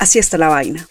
así está la vaina.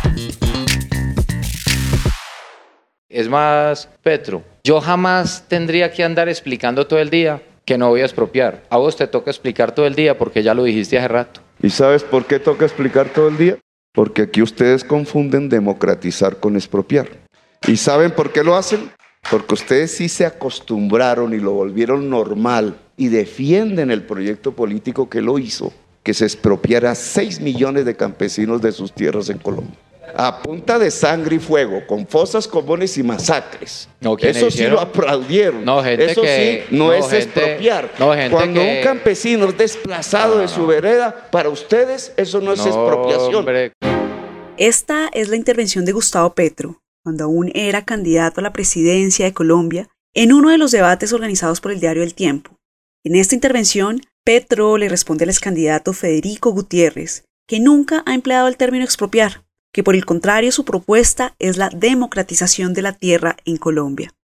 Es más, Petro, yo jamás tendría que andar explicando todo el día que no voy a expropiar. A vos te toca explicar todo el día porque ya lo dijiste hace rato. ¿Y sabes por qué toca explicar todo el día? Porque aquí ustedes confunden democratizar con expropiar. ¿Y saben por qué lo hacen? Porque ustedes sí se acostumbraron y lo volvieron normal y defienden el proyecto político que lo hizo, que se expropiara 6 millones de campesinos de sus tierras en Colombia. A punta de sangre y fuego, con fosas comunes y masacres. No, eso sí lo aplaudieron. No, gente eso que, sí no es expropiar. Cuando un campesino es desplazado de su vereda, para ustedes eso no es expropiación. Hombre. Esta es la intervención de Gustavo Petro, cuando aún era candidato a la presidencia de Colombia, en uno de los debates organizados por el diario El Tiempo. En esta intervención, Petro le responde al excandidato Federico Gutiérrez, que nunca ha empleado el término expropiar, que por el contrario su propuesta es la democratización de la tierra en Colombia.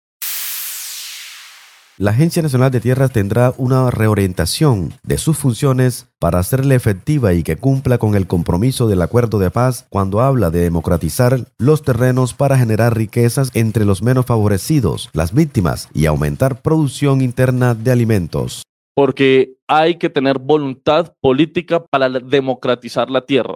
La Agencia Nacional de Tierras tendrá una reorientación de sus funciones para hacerla efectiva y que cumpla con el compromiso del Acuerdo de Paz cuando habla de democratizar los terrenos para generar riquezas entre los menos favorecidos, las víctimas, y aumentar producción interna de alimentos. Porque hay que tener voluntad política para democratizar la tierra.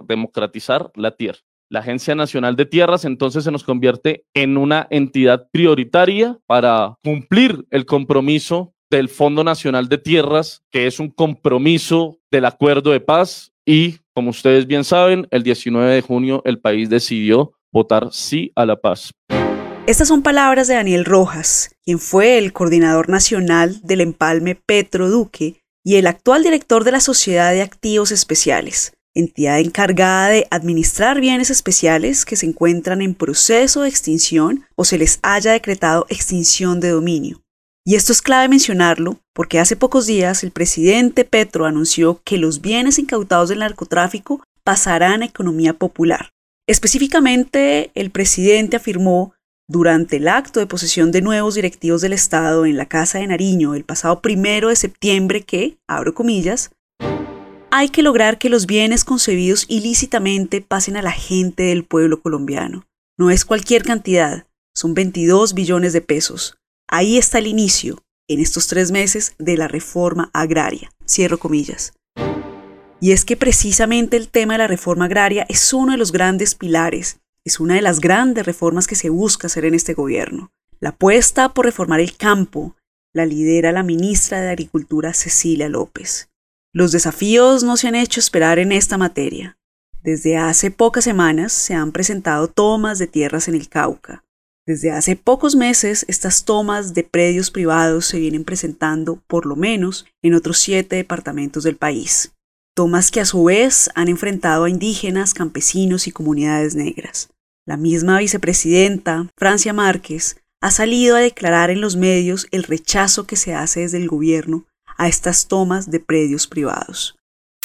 La Agencia Nacional de Tierras entonces se nos convierte en una entidad prioritaria para cumplir el compromiso del Fondo Nacional de Tierras, que es un compromiso del Acuerdo de Paz, y como ustedes bien saben, el 19 de junio el país decidió votar sí a la paz. Estas son palabras de Daniel Rojas, quien fue el coordinador nacional del empalme Petro Duque y el actual director de la Sociedad de Activos Especiales, entidad encargada de administrar bienes especiales que se encuentran en proceso de extinción o se les haya decretado extinción de dominio. Y esto es clave mencionarlo porque hace pocos días el presidente Petro anunció que los bienes incautados del narcotráfico pasarán a economía popular. Específicamente, el presidente afirmó durante el acto de posesión de nuevos directivos del Estado en la Casa de Nariño el pasado 1 de septiembre que, abro comillas, hay que lograr que los bienes concebidos ilícitamente pasen a la gente del pueblo colombiano. No es cualquier cantidad, son 22 billones de pesos. Ahí está el inicio, en estos 3 meses, de la reforma agraria. Cierro comillas. Y es que precisamente el tema de la reforma agraria es uno de los grandes pilares, es una de las grandes reformas que se busca hacer en este gobierno. La apuesta por reformar el campo la lidera la ministra de Agricultura Cecilia López. Los desafíos no se han hecho esperar en esta materia. Desde hace pocas semanas se han presentado tomas de tierras en el Cauca. Desde hace pocos meses estas tomas de predios privados se vienen presentando por lo menos en otros 7 departamentos del país. Tomas que a su vez han enfrentado a indígenas, campesinos y comunidades negras. La misma vicepresidenta, Francia Márquez, ha salido a declarar en los medios el rechazo que se hace desde el gobierno a estas tomas de predios privados.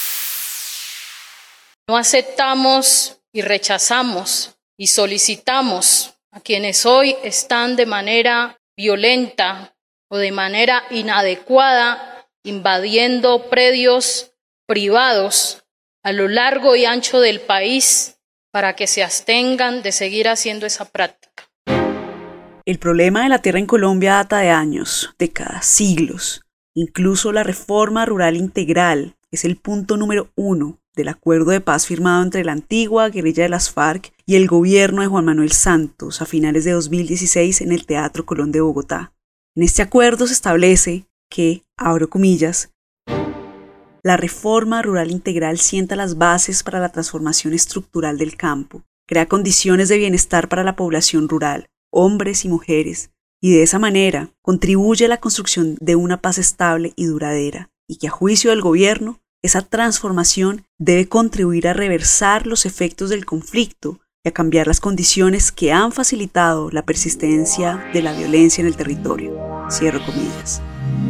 No aceptamos y rechazamos y solicitamos a quienes hoy están de manera violenta o de manera inadecuada invadiendo predios privados a lo largo y ancho del país para que se abstengan de seguir haciendo esa práctica. El problema de la tierra en Colombia data de años, décadas, siglos. Incluso la reforma rural integral es el punto número 1 del acuerdo de paz firmado entre la antigua guerrilla de las FARC y el gobierno de Juan Manuel Santos a finales de 2016 en el Teatro Colón de Bogotá. En este acuerdo se establece que, abro comillas, la reforma rural integral sienta las bases para la transformación estructural del campo, crea condiciones de bienestar para la población rural, hombres y mujeres, y de esa manera contribuye a la construcción de una paz estable y duradera, y que a juicio del gobierno, esa transformación debe contribuir a reversar los efectos del conflicto y a cambiar las condiciones que han facilitado la persistencia de la violencia en el territorio. Cierro comillas.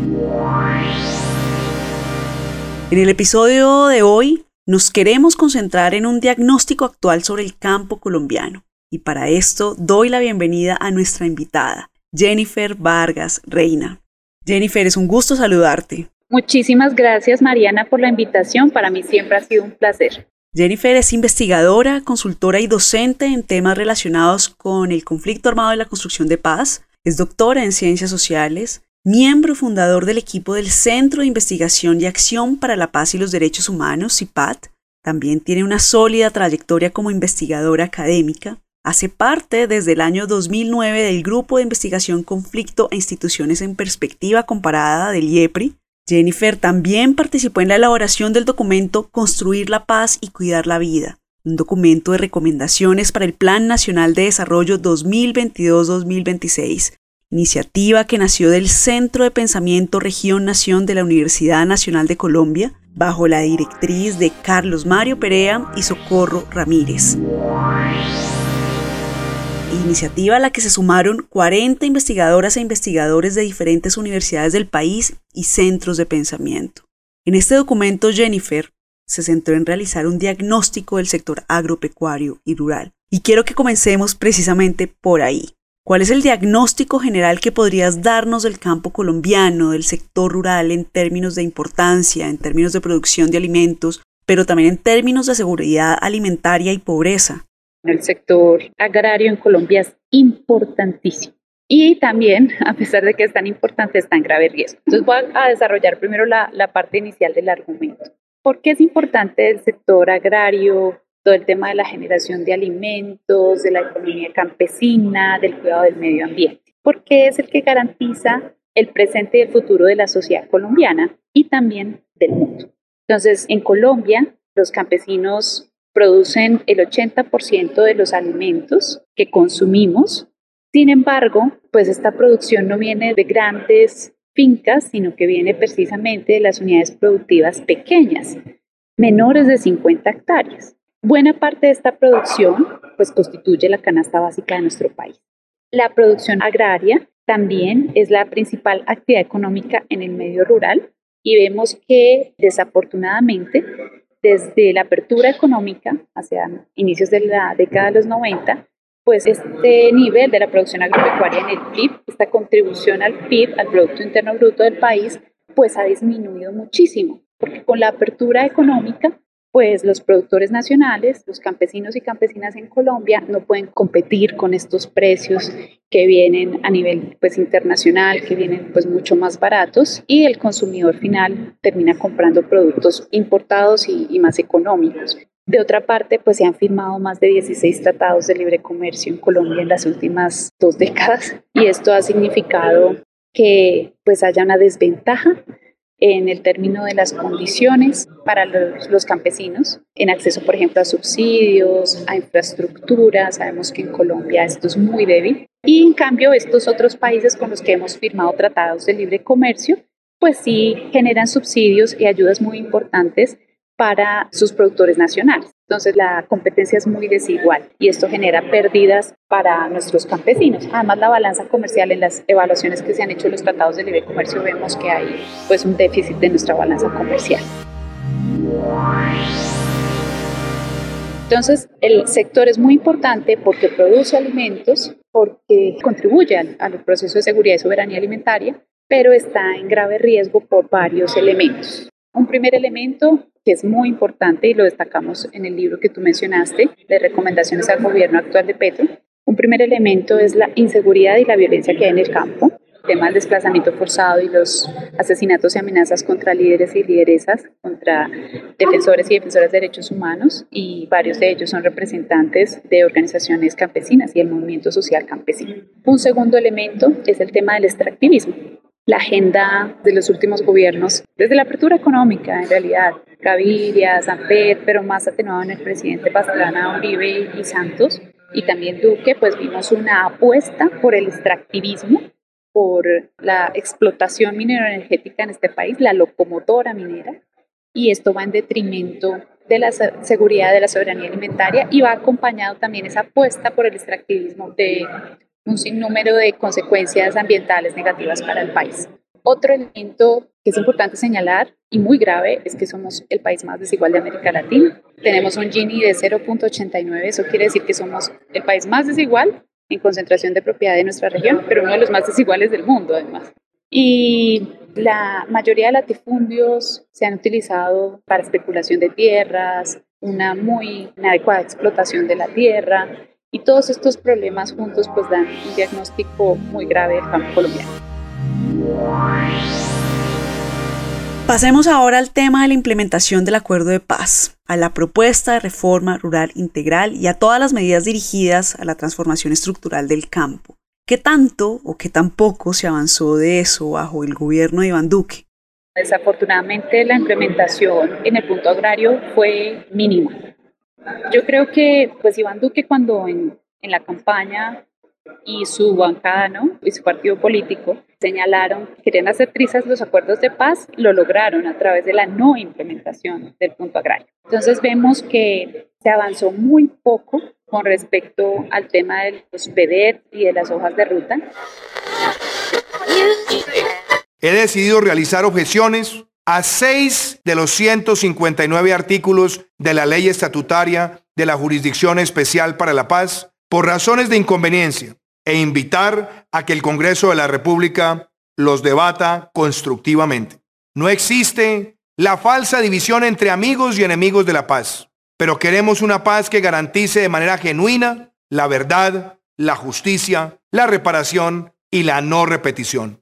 En el episodio de hoy nos queremos concentrar en un diagnóstico actual sobre el campo colombiano, y para esto doy la bienvenida a nuestra invitada, Jennifer Vargas Reina. Jennifer, es un gusto saludarte. Muchísimas gracias, Mariana, por la invitación. Para mí siempre ha sido un placer. Jennifer es investigadora, consultora y docente en temas relacionados con el conflicto armado y la construcción de paz. Es doctora en Ciencias Sociales, miembro fundador del equipo del Centro de Investigación y Acción para la Paz y los Derechos Humanos, CIPAT. También tiene una sólida trayectoria como investigadora académica. Hace parte desde el año 2009 del Grupo de Investigación Conflicto e Instituciones en Perspectiva Comparada del IEPRI. Jennifer también participó en la elaboración del documento Construir la Paz y Cuidar la Vida, un documento de recomendaciones para el Plan Nacional de Desarrollo 2022-2026, iniciativa que nació del Centro de Pensamiento Región-Nación de la Universidad Nacional de Colombia, bajo la directriz de Carlos Mario Perea y Socorro Ramírez. Iniciativa a la que se sumaron 40 investigadoras e investigadores de diferentes universidades del país y centros de pensamiento. En este documento, Jennifer se centró en realizar un diagnóstico del sector agropecuario y rural. Y quiero que comencemos precisamente por ahí. ¿Cuál es el diagnóstico general que podrías darnos del campo colombiano, del sector rural, en términos de importancia, en términos de producción de alimentos, pero también en términos de seguridad alimentaria y pobreza? El sector agrario en Colombia es importantísimo y también, a pesar de que es tan importante, está en grave riesgo. Entonces voy a desarrollar primero la parte inicial del argumento. ¿Por qué es importante el sector agrario? Todo el tema de la generación de alimentos, de la economía campesina, del cuidado del medio ambiente, porque es el que garantiza el presente y el futuro de la sociedad colombiana y también del mundo. Entonces, en Colombia, los campesinos producen el 80% de los alimentos que consumimos. Sin embargo, pues esta producción no viene de grandes fincas, sino que viene precisamente de las unidades productivas pequeñas, menores de 50 hectáreas. Buena parte de esta producción pues constituye la canasta básica de nuestro país. La producción agraria también es la principal actividad económica en el medio rural y vemos que desafortunadamente desde la apertura económica hacia inicios de la década de los 90, pues este nivel de la producción agropecuaria en el PIB, esta contribución al PIB, al Producto Interno Bruto del país, pues ha disminuido muchísimo, porque con la apertura económica pues los productores nacionales, los campesinos y campesinas en Colombia no pueden competir con estos precios que vienen a nivel pues internacional, que vienen pues mucho más baratos y el consumidor final termina comprando productos importados y más económicos. De otra parte, pues se han firmado más de 16 tratados de libre comercio en Colombia en las últimas 2 décadas y esto ha significado que pues haya una desventaja en el término de las condiciones para los campesinos, en acceso, por ejemplo, a subsidios, a infraestructura. Sabemos que en Colombia esto es muy débil. Y en cambio, estos otros países con los que hemos firmado tratados de libre comercio, pues sí generan subsidios y ayudas muy importantes para sus productores nacionales. Entonces la competencia es muy desigual y esto genera pérdidas para nuestros campesinos. Además, la balanza comercial, en las evaluaciones que se han hecho en los tratados de libre comercio, vemos que hay pues un déficit de nuestra balanza comercial. Entonces, el sector es muy importante porque produce alimentos, porque contribuye al proceso de seguridad y soberanía alimentaria, pero está en grave riesgo por varios elementos. Un primer elemento que es muy importante y lo destacamos en el libro que tú mencionaste, de recomendaciones al gobierno actual de Petro. Un primer elemento es la inseguridad y la violencia que hay en el campo, el tema del desplazamiento forzado y los asesinatos y amenazas contra líderes y lideresas, contra defensores y defensoras de derechos humanos, y varios de ellos son representantes de organizaciones campesinas y el movimiento social campesino. Un segundo elemento es el tema del extractivismo. La agenda de los últimos gobiernos, desde la apertura económica en realidad, Gaviria, Samper, pero más atenuado en el presidente Pastrana, Uribe y Santos, y también Duque, pues vimos una apuesta por el extractivismo, por la explotación mineroenergética en este país, la locomotora minera, y esto va en detrimento de la seguridad de la soberanía alimentaria y va acompañado también esa apuesta por el extractivismo de un sinnúmero de consecuencias ambientales negativas para el país. Otro elemento que es importante señalar y muy grave es que somos el país más desigual de América Latina. Tenemos un Gini de 0.89, eso quiere decir que somos el país más desigual en concentración de propiedad de nuestra región, pero uno de los más desiguales del mundo además. Y la mayoría de latifundios se han utilizado para especulación de tierras, una muy inadecuada explotación de la tierra, y todos estos problemas juntos pues dan un diagnóstico muy grave del campo colombiano. Pasemos ahora al tema de la implementación del acuerdo de paz, a la propuesta de reforma rural integral y a todas las medidas dirigidas a la transformación estructural del campo. ¿Qué tanto o qué tan poco se avanzó de eso bajo el gobierno de Iván Duque? Desafortunadamente la implementación en el punto agrario fue mínima. Yo creo que pues Iván Duque cuando en la campaña y su bancada, ¿no?, y su partido político señalaron que querían hacer trizas los acuerdos de paz, lo lograron a través de la no implementación del punto agrario. Entonces vemos que se avanzó muy poco con respecto al tema de los PEDET y de las hojas de ruta. He decidido realizar objeciones a 6 de los 159 artículos de la ley estatutaria de la Jurisdicción Especial para la Paz por razones de inconveniencia e invitar a que el Congreso de la República los debata constructivamente. No existe la falsa división entre amigos y enemigos de la paz, pero queremos una paz que garantice de manera genuina la verdad, la justicia, la reparación y la no repetición.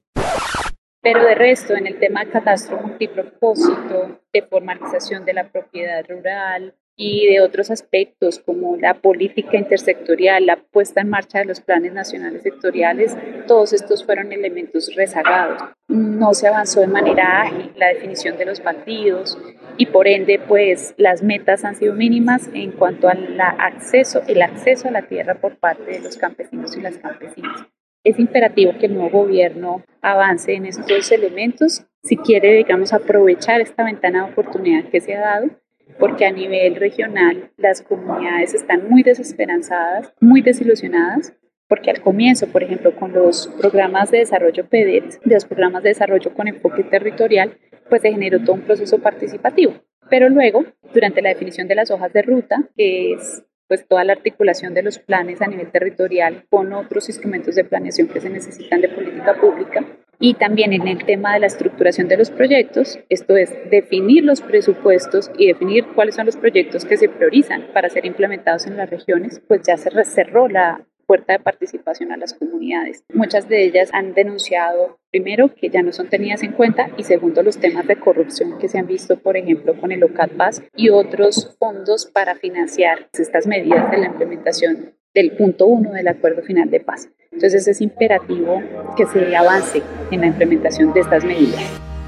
Pero de resto, en el tema de catastro multipropósito, de formalización de la propiedad rural y de otros aspectos como la política intersectorial, la puesta en marcha de los planes nacionales sectoriales, todos estos fueron elementos rezagados. No se avanzó de manera ágil la definición de los partidos y por ende, pues las metas han sido mínimas en cuanto al acceso a la tierra por parte de los campesinos y las campesinas. Es imperativo que el nuevo gobierno avance en estos elementos si quiere, digamos, aprovechar esta ventana de oportunidad que se ha dado, porque a nivel regional las comunidades están muy desesperanzadas, muy desilusionadas, porque al comienzo, por ejemplo, con los programas de desarrollo PEDET, de los programas de desarrollo con enfoque territorial, pues se generó todo un proceso participativo. Pero luego, durante la definición de las hojas de ruta, que es pues toda la articulación de los planes a nivel territorial con otros instrumentos de planeación que se necesitan de política pública, y también en el tema de la estructuración de los proyectos, esto es definir los presupuestos y definir cuáles son los proyectos que se priorizan para ser implementados en las regiones, pues ya se cerró la puerta de participación a las comunidades. Muchas de ellas han denunciado, primero, que ya no son tenidas en cuenta y segundo, los temas de corrupción que se han visto, por ejemplo, con el OCAT-PAS y otros fondos para financiar estas medidas de la implementación del punto 1 del Acuerdo Final de Paz. Entonces es imperativo que se avance en la implementación de estas medidas.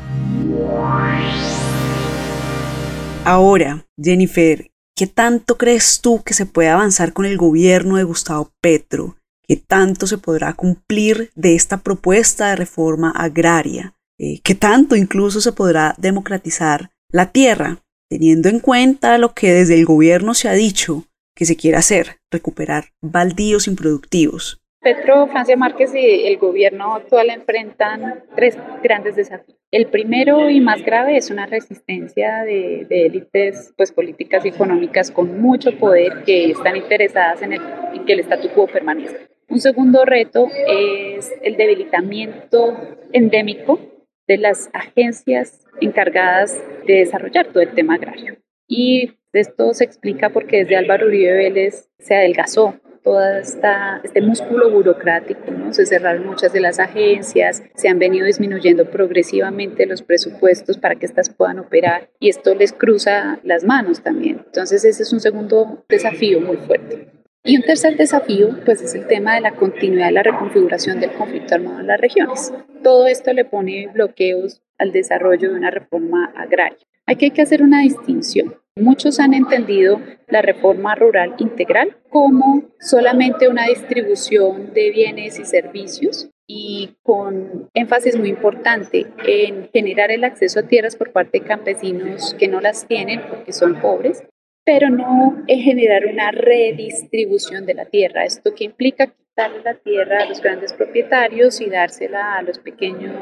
Ahora, Jennifer, ¿qué tanto crees tú que se puede avanzar con el gobierno de Gustavo Petro? ¿Qué tanto se podrá cumplir de esta propuesta de reforma agraria? ¿Qué tanto incluso se podrá democratizar la tierra, teniendo en cuenta lo que desde el gobierno se ha dicho que se quiere hacer, recuperar baldíos improductivos? Petro, Francia Márquez y el gobierno actual enfrentan 3 grandes desafíos. El primero y más grave es una resistencia de élites pues, políticas y económicas con mucho poder que están interesadas en que el statu quo permanezca. Un segundo reto es el debilitamiento endémico de las agencias encargadas de desarrollar todo el tema agrario. Y esto se explica porque desde Álvaro Uribe Vélez se adelgazó todo este músculo burocrático, ¿no? Se cerraron muchas de las agencias, se han venido disminuyendo progresivamente los presupuestos para que éstas puedan operar y esto les cruza las manos también. Entonces ese es un segundo desafío muy fuerte. Y un tercer desafío pues es el tema de la continuidad de la reconfiguración del conflicto armado en las regiones. Todo esto le pone bloqueos al desarrollo de una reforma agraria. Aquí hay que hacer una distinción. Muchos han entendido la reforma rural integral como solamente una distribución de bienes y servicios y con énfasis muy importante en generar el acceso a tierras por parte de campesinos que no las tienen porque son pobres, pero no en generar una redistribución de la tierra. Esto que implica quitarle la tierra a los grandes propietarios y dársela a los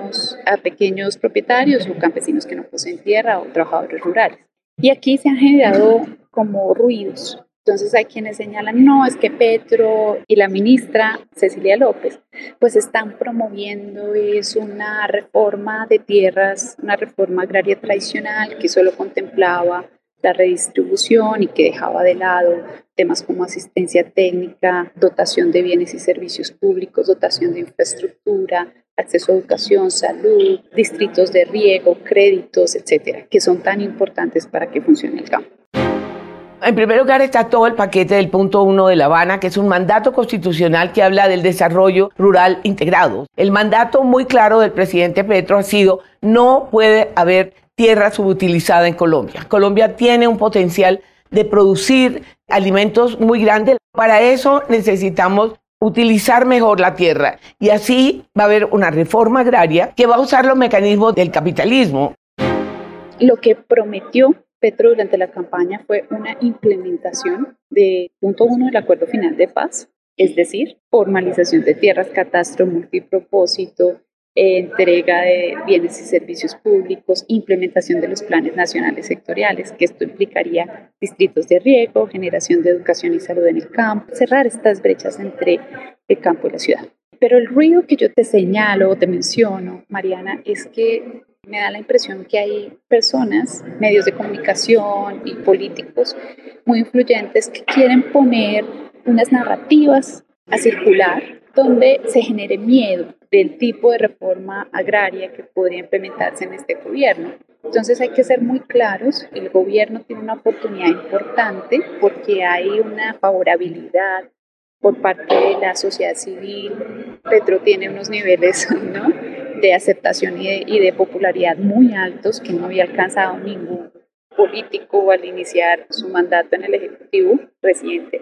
pequeños propietarios o campesinos que no poseen tierra o trabajadores rurales. Y aquí se han generado como ruidos. Entonces hay quienes señalan, no, es que Petro y la ministra Cecilia López pues están promoviendo una reforma de tierras, una reforma agraria tradicional que solo contemplaba la redistribución y que dejaba de lado temas como asistencia técnica, dotación de bienes y servicios públicos, dotación de infraestructura, acceso a educación, salud, distritos de riego, créditos, etcétera, que son tan importantes para que funcione el campo. En primer lugar está todo el paquete del punto 1 de La Habana, que es un mandato constitucional que habla del desarrollo rural integrado. El mandato muy claro del presidente Petro ha sido: no puede haber tierra subutilizada en Colombia. Colombia tiene un potencial de producir alimentos muy grande. Para eso necesitamos utilizar mejor la tierra, y así va a haber una reforma agraria que va a usar los mecanismos del capitalismo. Lo que prometió Petro durante la campaña fue una implementación de punto 1 del Acuerdo Final de Paz, es decir, formalización de tierras, catastro multipropósito, entrega de bienes y servicios públicos, implementación de los planes nacionales sectoriales, que esto implicaría distritos de riego, generación de educación y salud en el campo, cerrar estas brechas entre el campo y la ciudad. Pero el ruido que yo te señalo o te menciono, Mariana, es que me da la impresión que hay personas, medios de comunicación y políticos muy influyentes que quieren poner unas narrativas a circular donde se genere miedo del tipo de reforma agraria que podría implementarse en este gobierno. Entonces hay que ser muy claros, el gobierno tiene una oportunidad importante porque hay una favorabilidad por parte de la sociedad civil. Petro tiene unos niveles, ¿no?, de aceptación y de popularidad muy altos que no había alcanzado ningún político al iniciar su mandato en el Ejecutivo reciente.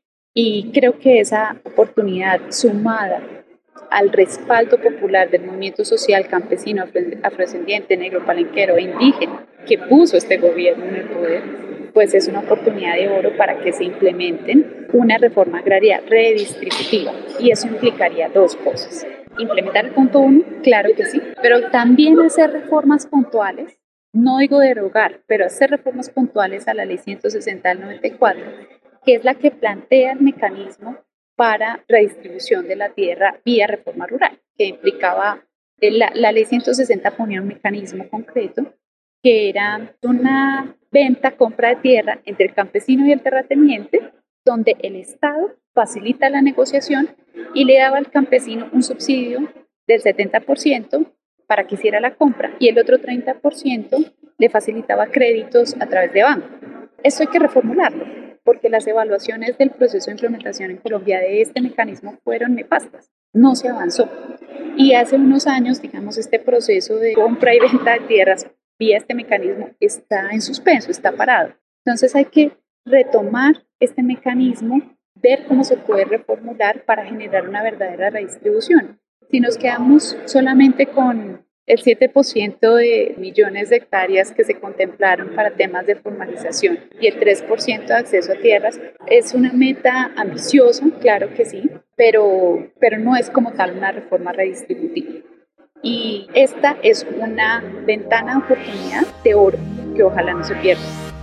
Y creo que esa oportunidad, sumada al respaldo popular del movimiento social campesino, afrodescendiente, negro, palenquero e indígena que puso este gobierno en el poder, pues es una oportunidad de oro para que se implementen una reforma agraria redistributiva. Y eso implicaría dos cosas: implementar el punto 1, claro que sí, pero también hacer reformas puntuales, no digo derogar, pero hacer reformas puntuales a la ley 160 del 94, que es la que plantea el mecanismo para redistribución de la tierra vía reforma rural, que implicaba, la ley 160 ponía un mecanismo concreto que era una venta, compra de tierra entre el campesino y el terrateniente, donde el Estado facilita la negociación y le daba al campesino un subsidio del 70% para que hiciera la compra, y el otro 30% le facilitaba créditos a través de banco. Eso hay que reformularlo, porque las evaluaciones del proceso de implementación en Colombia de este mecanismo fueron nefastas. No se avanzó. Y hace unos años, digamos, este proceso de compra y venta de tierras vía este mecanismo está en suspenso, está parado. Entonces hay que retomar este mecanismo, ver cómo se puede reformular para generar una verdadera redistribución. Si nos quedamos solamente con el 7% de millones de hectáreas que se contemplaron para temas de formalización y el 3% de acceso a tierras, es una meta ambiciosa, claro que sí, pero no es como tal una reforma redistributiva. Y esta es una ventana de oportunidad de oro que ojalá no se pierda.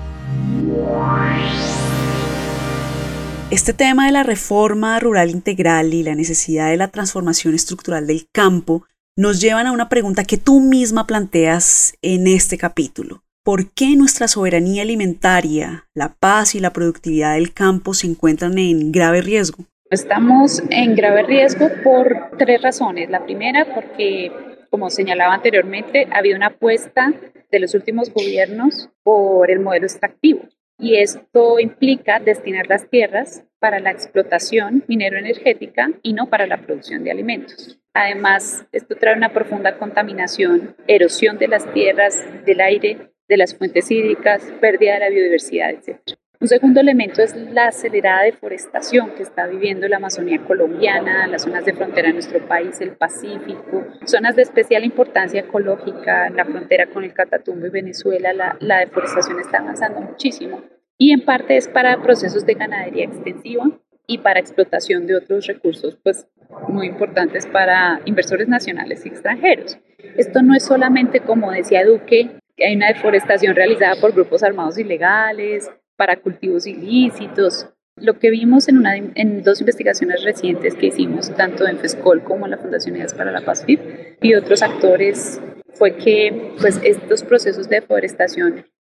Este tema de la reforma rural integral y la necesidad de la transformación estructural del campo nos llevan a una pregunta que tú misma planteas en este capítulo. ¿Por qué nuestra soberanía alimentaria, la paz y la productividad del campo se encuentran en grave riesgo? Estamos en grave riesgo por 3 razones. La primera, porque, como señalaba anteriormente, ha habido una apuesta de los últimos gobiernos por el modelo extractivo. Y esto implica destinar las tierras para la explotación minero-energética y no para la producción de alimentos. Además, esto trae una profunda contaminación, erosión de las tierras, del aire, de las fuentes hídricas, pérdida de la biodiversidad, etc. Un segundo elemento es la acelerada deforestación que está viviendo la Amazonía colombiana, las zonas de frontera de nuestro país, el Pacífico, zonas de especial importancia ecológica, la frontera con el Catatumbo y Venezuela. La deforestación está avanzando muchísimo, y en parte es para procesos de ganadería extensiva y para explotación de otros recursos pues, muy importantes para inversores nacionales y extranjeros. Esto no es solamente, como decía Duque, que hay una deforestación realizada por grupos armados ilegales, para cultivos ilícitos. Lo que vimos en 2 investigaciones recientes que hicimos, tanto en FESCOL como en la Fundación Unidas para la Paz FIP y otros actores, fue que pues, estos procesos de deforestación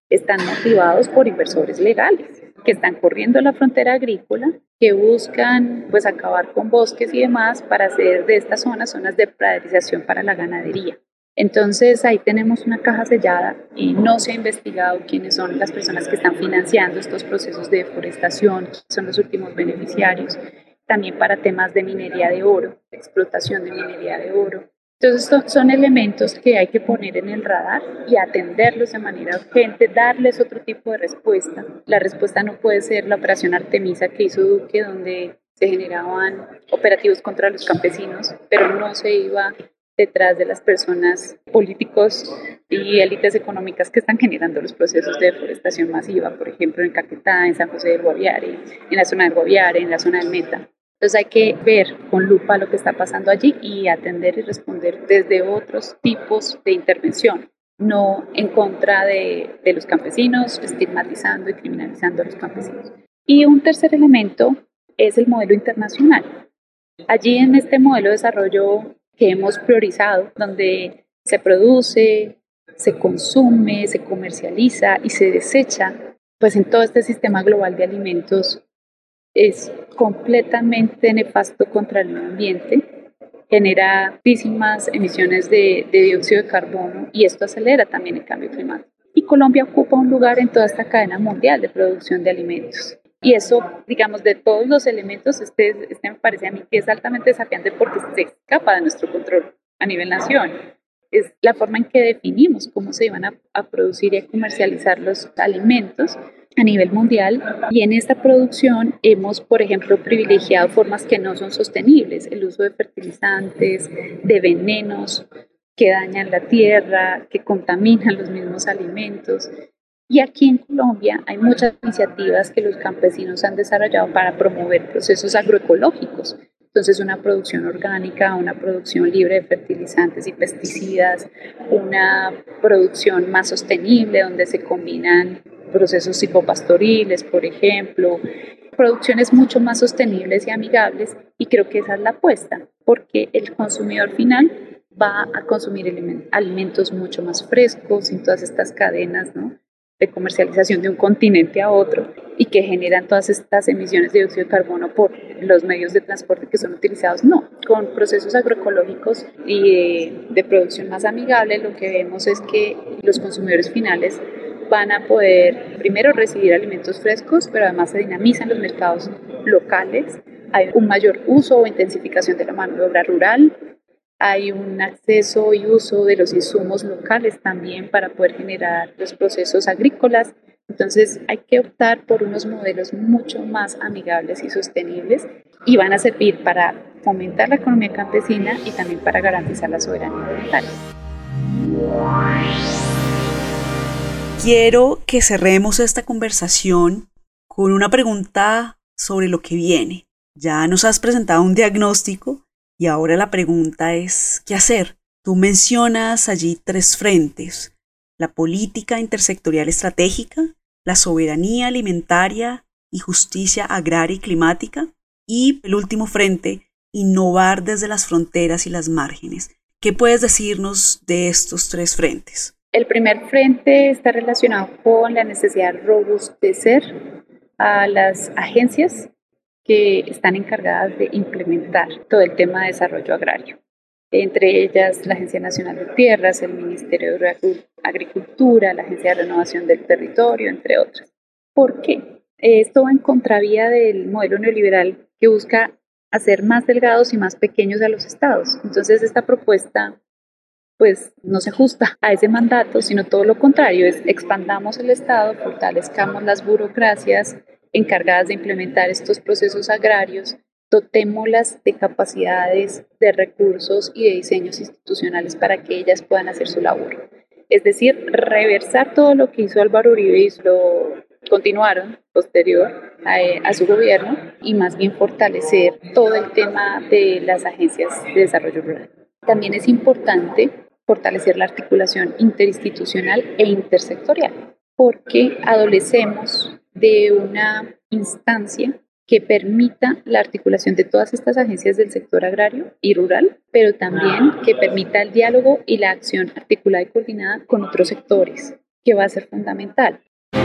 están motivados por inversores legales que están corriendo la frontera agrícola, que buscan pues acabar con bosques y demás para hacer de estas zonas de praderización para la ganadería. Entonces ahí tenemos una caja sellada y no se ha investigado quiénes son las personas que están financiando estos procesos de deforestación, quiénes son los últimos beneficiarios, también para temas de minería de oro, explotación de minería de oro. Entonces son elementos que hay que poner en el radar y atenderlos de manera urgente, darles otro tipo de respuesta. La respuesta no puede ser la operación Artemisa que hizo Duque, donde se generaban operativos contra los campesinos, pero no se iba detrás de las personas, políticos y élites económicas que están generando los procesos de deforestación masiva, por ejemplo en Caquetá, en San José del Guaviare, en la zona del Guaviare, en la zona del Meta. Entonces hay que ver con lupa lo que está pasando allí y atender y responder desde otros tipos de intervención, no en contra de los campesinos, estigmatizando y criminalizando a los campesinos. Y un tercer elemento es el modelo internacional. Allí en este modelo de desarrollo que hemos priorizado, donde se produce, se consume, se comercializa y se desecha, pues en todo este sistema global de alimentos es completamente nefasto contra el medio ambiente, genera altísimas emisiones de dióxido de carbono y esto acelera también el cambio climático. Y Colombia ocupa un lugar en toda esta cadena mundial de producción de alimentos. Y eso, digamos, de todos los elementos, este me parece a mí que es altamente desafiante porque se escapa de nuestro control a nivel nación. Es la forma en que definimos cómo se iban a producir y a comercializar los alimentos a nivel mundial, y en esta producción hemos, por ejemplo, privilegiado formas que no son sostenibles, el uso de fertilizantes, de venenos que dañan la tierra, que contaminan los mismos alimentos. Y aquí en Colombia hay muchas iniciativas que los campesinos han desarrollado para promover procesos agroecológicos. Entonces, una producción orgánica, una producción libre de fertilizantes y pesticidas, una producción más sostenible donde se combinan procesos silvopastoriles, por ejemplo, producciones mucho más sostenibles y amigables, y creo que esa es la apuesta, porque el consumidor final va a consumir alimentos mucho más frescos sin todas estas cadenas, ¿no?, de comercialización de un continente a otro y que generan todas estas emisiones de dióxido de carbono por los medios de transporte que son utilizados. No, con procesos agroecológicos y de producción más amigable, lo que vemos es que los consumidores finales van a poder primero recibir alimentos frescos, pero además se dinamizan los mercados locales, hay un mayor uso o intensificación de la mano de obra rural, hay un acceso y uso de los insumos locales también para poder generar los procesos agrícolas. Entonces hay que optar por unos modelos mucho más amigables y sostenibles y van a servir para fomentar la economía campesina y también para garantizar la soberanía alimentaria. Quiero que cerremos esta conversación con una pregunta sobre lo que viene. Ya nos has presentado un diagnóstico y ahora la pregunta es, ¿qué hacer? Tú mencionas allí 3 frentes: la política intersectorial estratégica, la soberanía alimentaria y justicia agraria y climática, y el último frente, innovar desde las fronteras y las márgenes. ¿Qué puedes decirnos de estos 3 frentes? El primer frente está relacionado con la necesidad de robustecer a las agencias que están encargadas de implementar todo el tema de desarrollo agrario. Entre ellas la Agencia Nacional de Tierras, el Ministerio de Agricultura, la Agencia de Renovación del Territorio, entre otras. ¿Por qué? Esto va en contravía del modelo neoliberal que busca hacer más delgados y más pequeños a los estados. Entonces esta propuesta pues no se ajusta a ese mandato, sino todo lo contrario, es expandamos el Estado, fortalezcamos las burocracias encargadas de implementar estos procesos agrarios, dotémoslas de capacidades, de recursos y de diseños institucionales para que ellas puedan hacer su labor. Es decir, reversar todo lo que hizo Álvaro Uribe y lo continuaron posterior a su gobierno y más bien fortalecer todo el tema de las agencias de desarrollo rural. También es importante fortalecer la articulación interinstitucional e intersectorial, porque adolecemos de una instancia que permita la articulación de todas estas agencias del sector agrario y rural, pero también que permita el diálogo y la acción articulada y coordinada con otros sectores, que va a ser fundamental.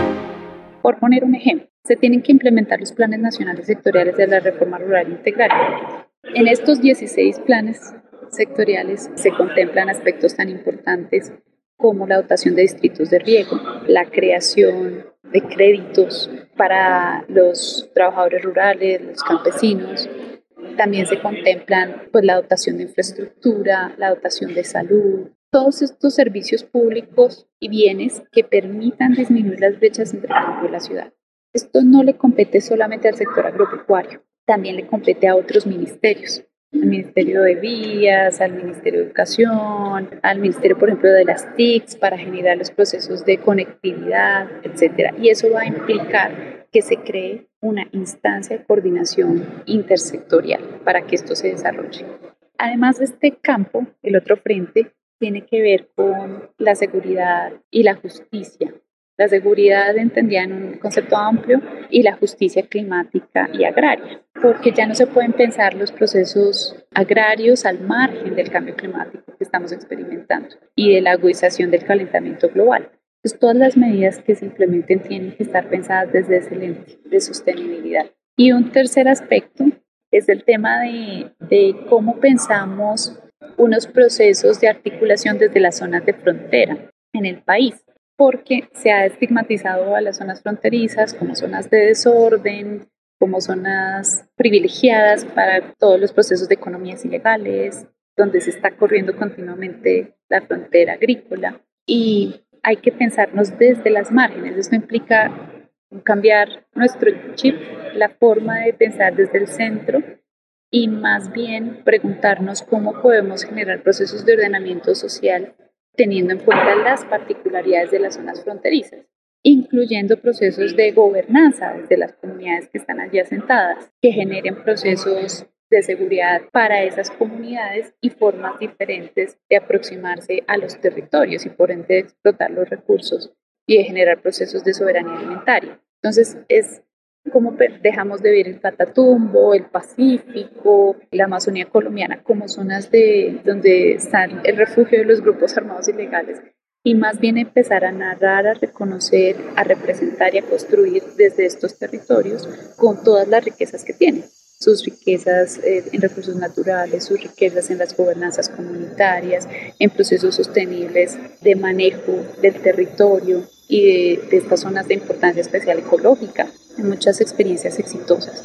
Por poner un ejemplo, se tienen que implementar los planes nacionales sectoriales de la reforma rural integral. En estos 16 planes sectoriales se contemplan aspectos tan importantes como la dotación de distritos de riego, la creación de créditos para los trabajadores rurales, los campesinos. También se contemplan la dotación de infraestructura, la dotación de salud, todos estos servicios públicos y bienes que permitan disminuir las brechas entre el campo y la ciudad. Esto no le compete solamente al sector agropecuario, también le compete a otros ministerios, al Ministerio de Vías, al Ministerio de Educación, al Ministerio, por ejemplo, de las TICs para generar los procesos de conectividad, etc. Y eso va a implicar que se cree una instancia de coordinación intersectorial para que esto se desarrolle. Además de este campo, el otro frente tiene que ver con la seguridad y la justicia. La seguridad entendida en un concepto amplio y la justicia climática y agraria, porque ya no se pueden pensar los procesos agrarios al margen del cambio climático que estamos experimentando y de la agudización del calentamiento global. Entonces, todas las medidas que se implementen tienen que estar pensadas desde ese lente de sostenibilidad. Y un tercer aspecto es el tema de cómo pensamos unos procesos de articulación desde las zonas de frontera en el país, porque se ha estigmatizado a las zonas fronterizas como zonas de desorden, como zonas privilegiadas para todos los procesos de economías ilegales, donde se está corriendo continuamente la frontera agrícola. Y hay que pensarnos desde las márgenes. Esto implica cambiar nuestro chip, la forma de pensar desde el centro, y más bien preguntarnos cómo podemos generar procesos de ordenamiento social teniendo en cuenta las particularidades de las zonas fronterizas, incluyendo procesos de gobernanza desde las comunidades que están allí asentadas, que generen procesos de seguridad para esas comunidades y formas diferentes de aproximarse a los territorios y por ende de explotar los recursos y de generar procesos de soberanía alimentaria. Entonces es como dejamos de ver el Catatumbo, el Pacífico, la Amazonía colombiana como zonas donde está el refugio de los grupos armados ilegales y más bien empezar a narrar, a reconocer, a representar y a construir desde estos territorios con todas las riquezas que tienen. Sus riquezas en recursos naturales, sus riquezas en las gobernanzas comunitarias, en procesos sostenibles de manejo del territorio y de estas zonas de importancia especial ecológica, en muchas experiencias exitosas.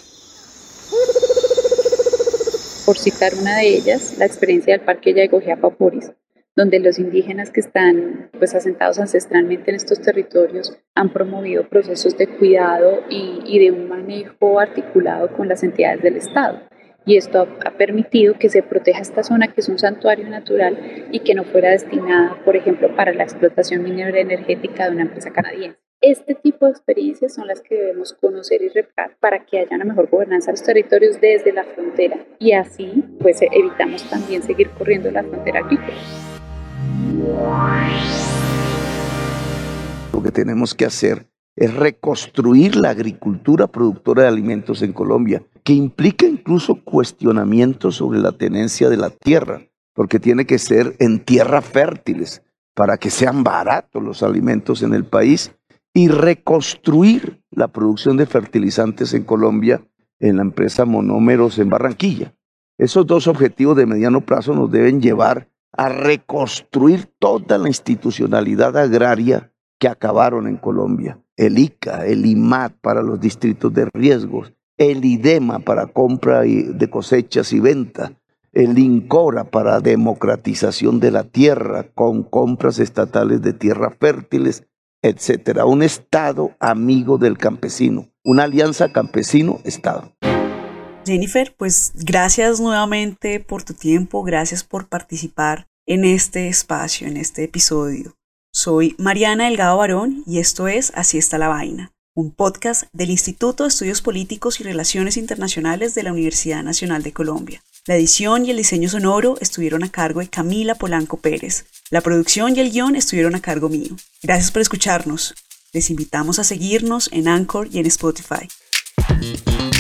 Por citar una de ellas, la experiencia del Parque Yaigojea-Paporis, donde los indígenas que están asentados ancestralmente en estos territorios han promovido procesos de cuidado y de un manejo articulado con las entidades del Estado. Y esto ha permitido que se proteja esta zona, que es un santuario natural y que no fuera destinada, por ejemplo, para la explotación minera energética de una empresa canadiense. Este tipo de experiencias son las que debemos conocer y replicar para que haya una mejor gobernanza de los territorios desde la frontera y así evitamos también seguir corriendo la frontera agrícola. Lo que tenemos que hacer es reconstruir la agricultura productora de alimentos en Colombia, que implica incluso cuestionamientos sobre la tenencia de la tierra, porque tiene que ser en tierras fértiles para que sean baratos los alimentos en el país, y reconstruir la producción de fertilizantes en Colombia en la empresa Monómeros en Barranquilla. Esos dos objetivos de mediano plazo nos deben llevar a reconstruir toda la institucionalidad agraria que acabaron en Colombia. El ICA, el IMAT para los distritos de riesgos, el IDEMA para compra de cosechas y venta, el INCORA para democratización de la tierra con compras estatales de tierras fértiles, etcétera. Un Estado amigo del campesino, una alianza campesino-Estado. Jennifer, gracias nuevamente por tu tiempo, gracias por participar en este espacio, en este episodio. Soy Mariana Delgado Barón y esto es Así está la vaina, un podcast del Instituto de Estudios Políticos y Relaciones Internacionales de la Universidad Nacional de Colombia. La edición y el diseño sonoro estuvieron a cargo de Camila Polanco Pérez. La producción y el guión estuvieron a cargo mío. Gracias por escucharnos. Les invitamos a seguirnos en Anchor y en Spotify.